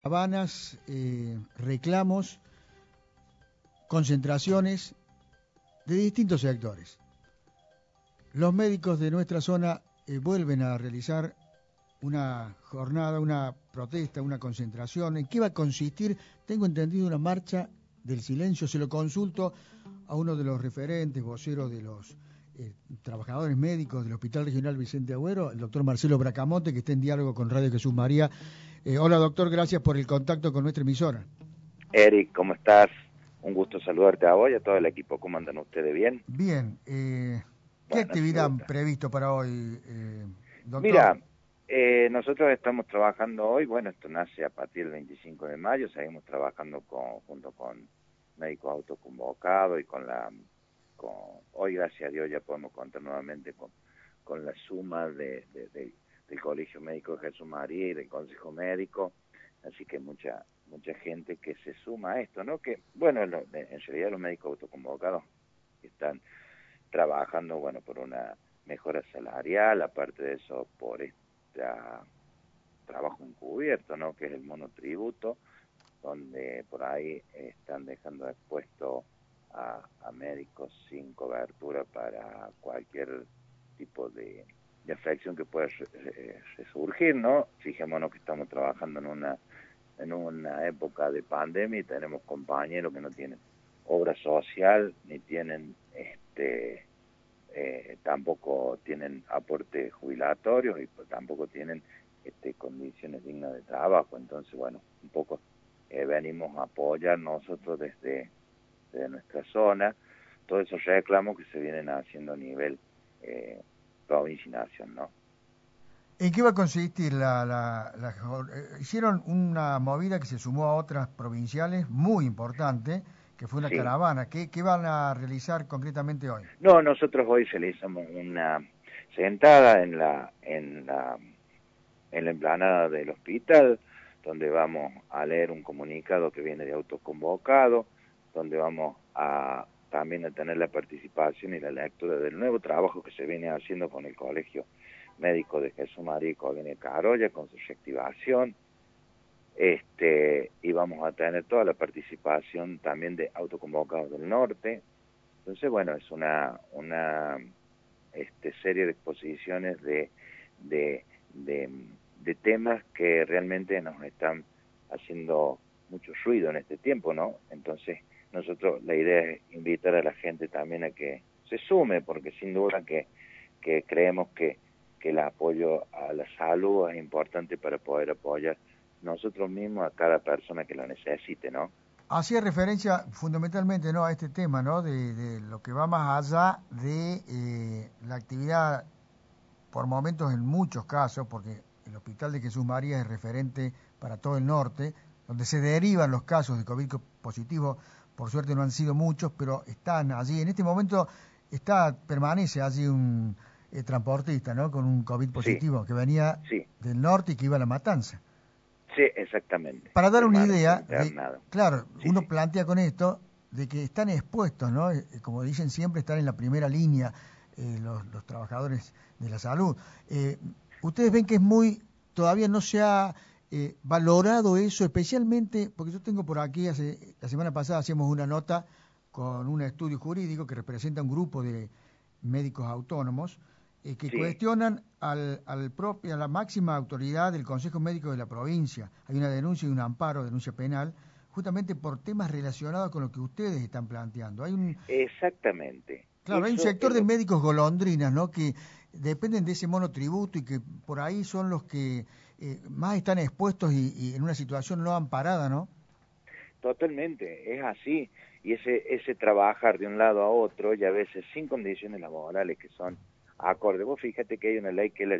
Caravanas, reclamos, concentraciones de distintos sectores. Los médicos de nuestra zona vuelven a realizar una jornada, una protesta, una concentración. ¿En qué va a consistir? Tengo entendido una marcha del silencio. Se lo consulto a uno de los referentes, voceros de los trabajadores médicos del Hospital Regional Vicente Agüero, el doctor Marcelo Bracamonte, que está en diálogo con Radio Jesús María. Hola doctor, gracias por el contacto con nuestra emisora. Eric, ¿cómo estás? Un gusto saludarte a vos y a todo el equipo. ¿Cómo andan ustedes? ¿Bien? Bien. ¿Qué Bueno, actividad previsto para hoy, doctor? Mira, nosotros estamos trabajando hoy, bueno, esto nace a partir del 25 de mayo, seguimos trabajando junto con médicos autoconvocados y hoy gracias a Dios ya podemos contar nuevamente con la suma del Colegio Médico de Jesús María y del Consejo Médico, así que mucha gente que se suma a esto, ¿no? Que, bueno, en realidad los médicos autoconvocados están trabajando, bueno, por una mejora salarial, aparte de eso, por este trabajo encubierto, ¿no? Que es el monotributo, donde por ahí están dejando expuesto a médicos sin cobertura para cualquier tipo de afección que pueda resurgir, ¿no? Fijémonos que estamos trabajando en una época de pandemia y tenemos compañeros que no tienen obra social, ni tienen tampoco tienen aportes jubilatorios y tampoco tienen condiciones dignas de trabajo. Entonces, bueno, un poco venimos a apoyar nosotros desde nuestra zona todos esos reclamos que se vienen haciendo a nivel provincia y nación, ¿no? ¿En qué va a consistir hicieron una movida que se sumó a otras provinciales muy importante, que fue una Sí. caravana? ¿Qué van a realizar concretamente hoy? No, nosotros hoy realizamos una sentada en la explanada del hospital, donde vamos a leer un comunicado que viene de autoconvocado, donde vamos también a tener la participación y la lectura del nuevo trabajo que se viene haciendo con el Colegio Médico de Jesús María y Colonia Carolla, con su reactivación, y vamos a tener toda la participación también de autoconvocados del norte. Entonces, bueno, es una serie de exposiciones de temas que realmente nos están haciendo mucho ruido en este tiempo, ¿no? Entonces, nosotros la idea es invitar a la gente también a que se sume, porque sin duda que creemos que el apoyo a la salud es importante para poder apoyar nosotros mismos a cada persona que lo necesite, ¿no? Hacía referencia fundamentalmente, ¿no?, a este tema, ¿no?, de lo que va más allá de la actividad, por momentos en muchos casos, porque el Hospital de Jesús María es referente para todo el norte, donde se derivan los casos de COVID positivo. Por suerte no han sido muchos, pero están allí. En este momento permanece allí un transportista, ¿no?, con un COVID positivo, Sí, que venía sí, del norte y que iba a La Matanza. sí, exactamente. Para dar una Permanece idea de, internado. claro, Sí, uno sí. plantea con esto de que están expuestos, ¿no? Como dicen siempre, están en la primera línea los trabajadores de la salud. Ustedes ven que todavía no se ha valorado eso, especialmente, porque yo tengo por aquí, la semana pasada hacíamos una nota con un estudio jurídico que representa un grupo de médicos autónomos, que Sí, cuestionan a la máxima autoridad del Consejo Médico de la provincia. Hay una denuncia y un amparo, denuncia penal, justamente por temas relacionados con lo que ustedes están planteando. exactamente. Claro, hay un Eso es sector de médicos golondrinas, ¿no?, que dependen de ese monotributo y que por ahí son los que más están expuestos y en una situación no amparada, ¿no? totalmente, es así. Y ese trabajar de un lado a otro y a veces sin condiciones laborales que son acordes. Vos fíjate que hay una ley que es la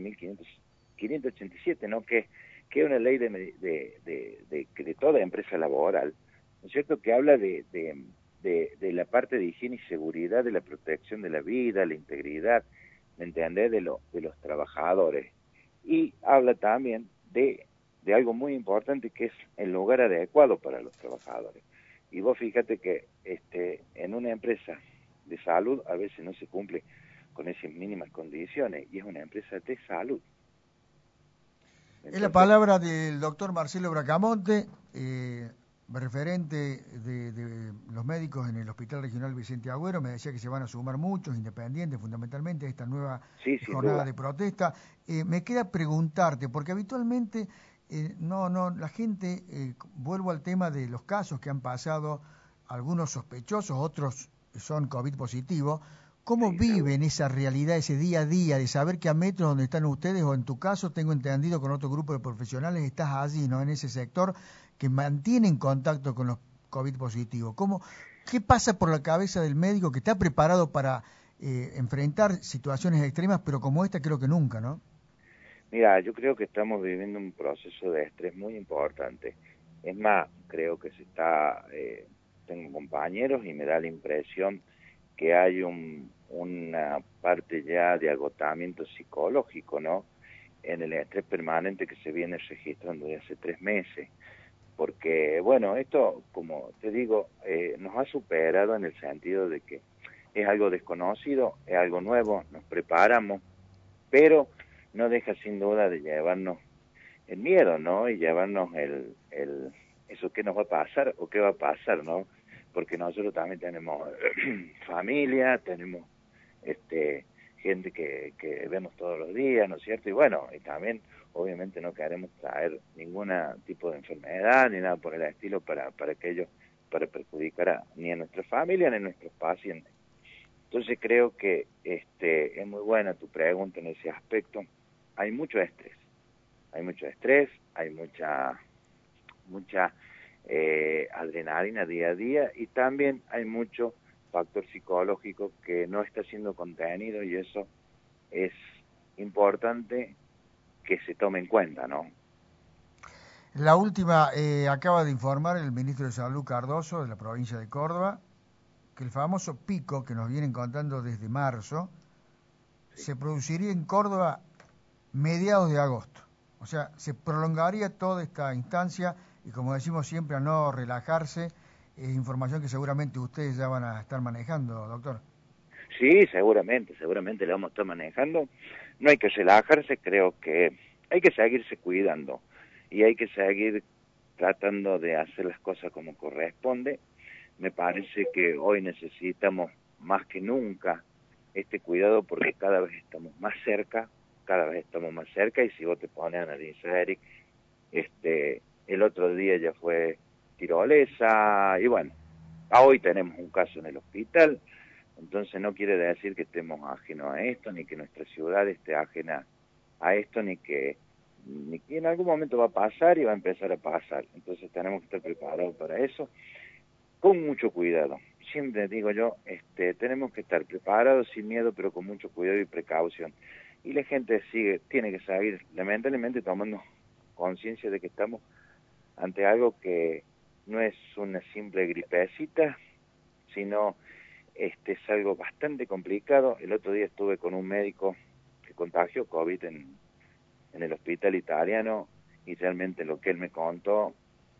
19.587, ¿no? Que es una ley de toda empresa laboral, ¿no es cierto? Que habla de la parte de higiene y seguridad, de la protección de la vida, la integridad, ¿me entendés? De los trabajadores. Y habla también de algo muy importante, que es el lugar adecuado para los trabajadores. Y vos fíjate que en una empresa de salud a veces no se cumple con esas mínimas condiciones, y es una empresa de salud. Entonces, es la palabra del doctor Marcelo Bracamonte, referente de los médicos en el Hospital Regional Vicente Agüero. Me decía que se van a sumar muchos, independientes, fundamentalmente, a esta nueva jornada de protesta. Me queda preguntarte, porque habitualmente la gente, vuelvo al tema de los casos que han pasado, algunos sospechosos, otros son COVID positivos. ¿Cómo viven esa realidad, ese día a día, de saber que a metros donde están ustedes, o en tu caso, tengo entendido con otro grupo de profesionales, estás allí, ¿no?, en ese sector, que mantienen contacto con los COVID positivos? ¿Qué pasa por la cabeza del médico que está preparado para enfrentar situaciones extremas, pero como esta creo que nunca, ¿no? Mira, yo creo que estamos viviendo un proceso de estrés muy importante. Es más, creo que tengo compañeros y me da la impresión que hay una parte ya de agotamiento psicológico, ¿no?, en el estrés permanente que se viene registrando desde hace 3 meses. Porque, bueno, esto, como te digo, nos ha superado en el sentido de que es algo desconocido, es algo nuevo, nos preparamos, pero no deja sin duda de llevarnos el miedo, ¿no?, y llevarnos eso que nos va a pasar o qué va a pasar, ¿no?, porque nosotros también tenemos familia, tenemos gente que vemos todos los días, ¿no es cierto? Y bueno, y también obviamente no queremos traer ningún tipo de enfermedad ni nada por el estilo para perjudicar ni a nuestra familia ni a nuestros pacientes. Entonces creo que es muy buena tu pregunta en ese aspecto. Hay mucho estrés, hay mucha adrenalina día a día, y también hay mucho factor psicológico que no está siendo contenido, y eso es importante que se tome en cuenta, ¿no? La última, acaba de informar el ministro de Salud Cardoso de la provincia de Córdoba que el famoso pico que nos vienen contando desde marzo se produciría en Córdoba mediados de agosto. O sea, se prolongaría toda esta instancia y, como decimos siempre, a no relajarse. Información que seguramente ustedes ya van a estar manejando, doctor. Sí, seguramente la vamos a estar manejando. No hay que relajarse, creo que hay que seguirse cuidando y hay que seguir tratando de hacer las cosas como corresponde. Me parece que hoy necesitamos más que nunca este cuidado porque cada vez estamos más cerca, y si vos te pones a analizar, Eric, el otro día ya fue tirolesa, y bueno, hoy tenemos un caso en el hospital. Entonces no quiere decir que estemos ajenos a esto, ni que nuestra ciudad esté ajena a esto, ni que en algún momento va a pasar y va a empezar a pasar. Entonces tenemos que estar preparados para eso, con mucho cuidado. Siempre digo yo, tenemos que estar preparados, sin miedo, pero con mucho cuidado y precaución. Y la gente tiene que seguir, lamentablemente, tomando conciencia de que estamos ante algo que no es una simple gripecita, sino es algo bastante complicado. El otro día estuve con un médico que contagió COVID en el hospital italiano, y realmente lo que él me contó,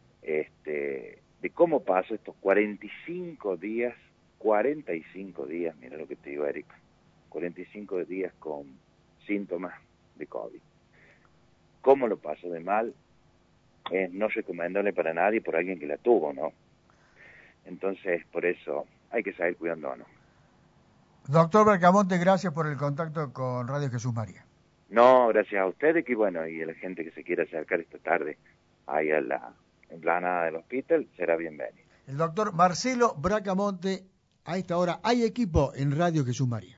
de cómo pasó estos 45 días, mira lo que te digo, Eric, 45 días con síntomas de COVID. ¿Cómo lo pasó de mal? Es no recomendable para nadie por alguien que la tuvo, ¿no? Entonces, por eso hay que seguir cuidándonos. Doctor Bracamonte, gracias por el contacto con Radio Jesús María. No, gracias a ustedes, y bueno, y a la gente que se quiera acercar esta tarde ahí a la explanada del hospital, será bienvenido. El doctor Marcelo Bracamonte, a esta hora hay equipo en Radio Jesús María.